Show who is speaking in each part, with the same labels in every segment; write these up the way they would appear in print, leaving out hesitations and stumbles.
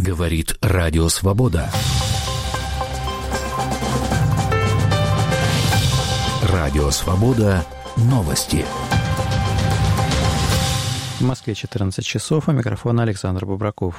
Speaker 1: Говорит Радио Свобода. Радио Свобода. Новости.
Speaker 2: В Москве 14 часов, а микрофон Александр Бубраков.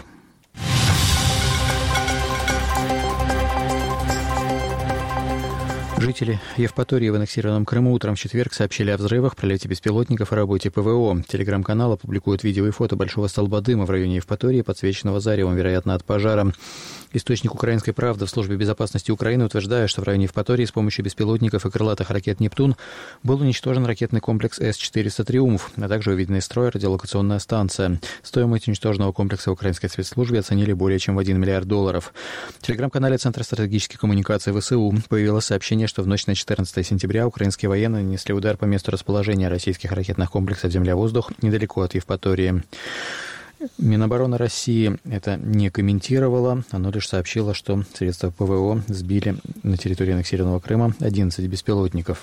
Speaker 2: Жители Евпатории в аннексированном Крыму утром в четверг сообщили о взрывах, пролете беспилотников и работе ПВО. Телеграм-канал опубликует видео и фото большого столба дыма в районе Евпатории, подсвеченного заревом, вероятно, от пожара. Источник «Украинской правды» в Службе безопасности Украины утверждает, что в районе Евпатории с помощью беспилотников и крылатых ракет «Нептун» был уничтожен ракетный комплекс С-400 «Триумф», а также выведена из строя радиолокационная станция. Стоимость уничтоженного комплекса в украинской спецслужбе оценили более чем в $1 миллиард. В телеграм-канале Центра стратегических коммуникаций ВСУ появилось сообщение, что в ночь на 14 сентября украинские военные нанесли удар по месту расположения российских ракетных комплексов «Земля-воздух» недалеко от Евпатории. Минобороны России это не комментировало, оно лишь сообщило, что средства ПВО сбили на территории аннексированного Крыма 11 беспилотников.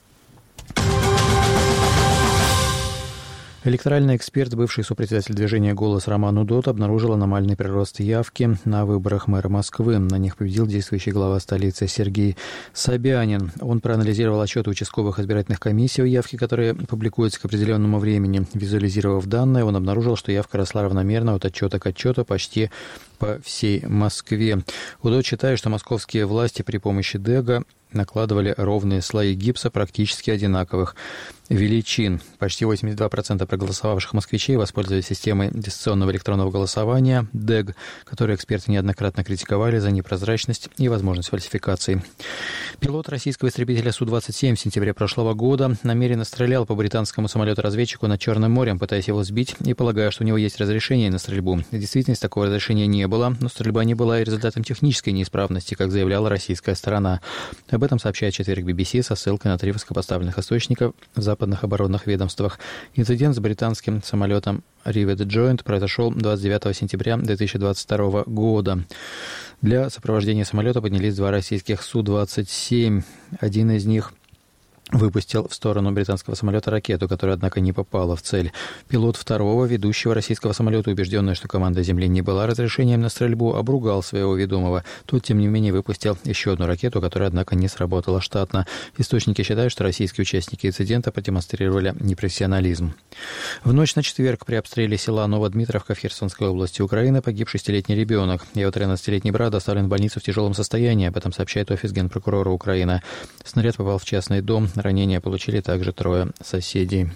Speaker 2: Электоральный эксперт, бывший сопредседатель движения «Голос» Роман Удод обнаружил аномальный прирост явки на выборах мэра Москвы. На них победил действующий глава столицы Сергей Собянин. Он проанализировал отчеты участковых избирательных комиссий о явке, которые публикуются к определенному времени. Визуализировав данные, он обнаружил, что явка росла равномерно от отчета к отчету почти по всей Москве. Удод считает, что московские власти при помощи ДЭГа накладывали ровные слои гипса практически одинаковых величин. Почти 82% проголосовавших москвичей воспользовались системой дистанционного электронного голосования ДЭГ, которую эксперты неоднократно критиковали за непрозрачность и возможность фальсификаций. Пилот российского истребителя Су-27 в сентябре прошлого года намеренно стрелял по британскому самолету-разведчику над Черным морем, пытаясь его сбить и полагая, что у него есть разрешение на стрельбу. В действительности такого разрешения не было, но стрельба не была и результатом технической неисправности, как заявляла российская сторона. Об этом сообщает в четверг BBC со ссылкой на 3 высокопоставленных источников в западных оборонных ведомствах. Инцидент с британским самолетом Rivet Joint произошел 29 сентября 2022 года. Для сопровождения самолета поднялись 2 российских Су-27. Один из них выпустил в сторону британского самолета ракету, которая, однако, не попала в цель. Пилот второго, ведущего российского самолета, убежденный, что команда Земли не была разрешением на стрельбу, обругал своего ведомого. Тот, тем не менее, выпустил еще одну ракету, которая, однако, не сработала штатно. Источники считают, что российские участники инцидента продемонстрировали непрофессионализм. В ночь на четверг при обстреле села Новодмитровка в Херсонской области Украины погиб 6-летний ребенок. Его 13-летний брат доставлен в больницу в тяжелом состоянии, об этом сообщает офис генпрокурора Украины. Снаряд попал в частный дом. Ранения получили также 3 соседей.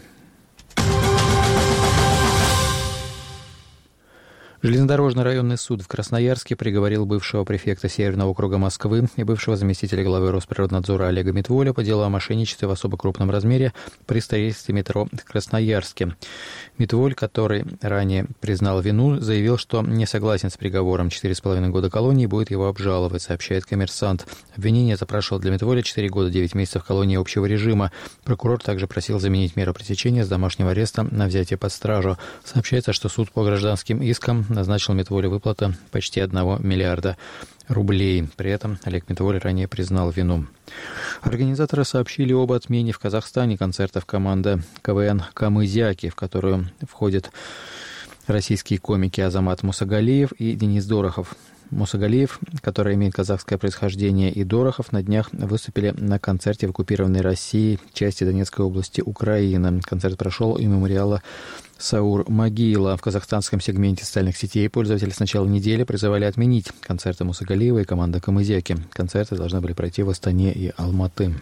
Speaker 2: Железнодорожный районный суд в Красноярске приговорил бывшего префекта Северного округа Москвы и бывшего заместителя главы Росприроднадзора Олега Митволя по делу о мошенничестве в особо крупном размере при строительстве метро в Красноярске. Митволь, который ранее признал вину, заявил, что не согласен с приговором 4,5 года колонии и будет его обжаловать, сообщает «Коммерсант». Обвинение запрашивало для Митволя 4 года 9 месяцев колонии общего режима. Прокурор также просил заменить меру пресечения с домашнего ареста на взятие под стражу. Сообщается, что суд по гражданским искам назначил Митволе выплату почти 1 миллиарда рублей. При этом Олег Митволь ранее признал вину. Организаторы сообщили об отмене в Казахстане концертов команды КВН «Камызяки», в которую входят российские комики Азамат Мусагалиев и Денис Дорохов. Мусагалиев, который имеет казахское происхождение, и Дорохов на днях выступили на концерте в оккупированной России части Донецкой области Украины. Концерт прошел у мемориала Саур-Могила. В казахстанском сегменте социальных сетей пользователи с начала недели призывали отменить концерты Мусагалиева и команды «Камызяки». Концерты должны были пройти в Астане и Алматы.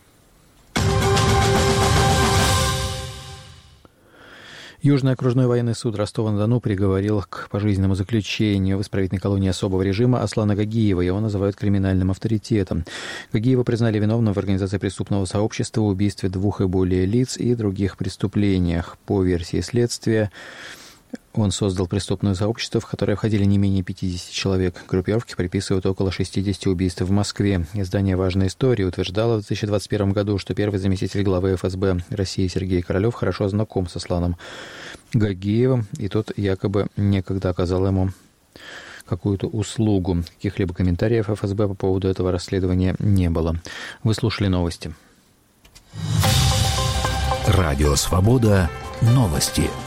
Speaker 2: Южный окружной военный суд Ростова-на-Дону приговорил к пожизненному заключению в исправительной колонии особого режима Аслана Гагиева. Его называют криминальным авторитетом. Гагиева признали виновным в организации преступного сообщества, убийстве 2 и более лиц и других преступлениях. По версии следствия, он создал преступное сообщество, в которое входили не менее 50 человек. Группировке приписывают около 60 убийств в Москве. Издание «Важная история» утверждало в 2021 году, что первый заместитель главы ФСБ России Сергей Королёв хорошо знаком с Асланом Гагиевым, и тот якобы некогда оказал ему какую-то услугу. Каких-либо комментариев ФСБ по поводу этого расследования не было. Вы слушали новости.
Speaker 1: Радио «Свобода». Новости.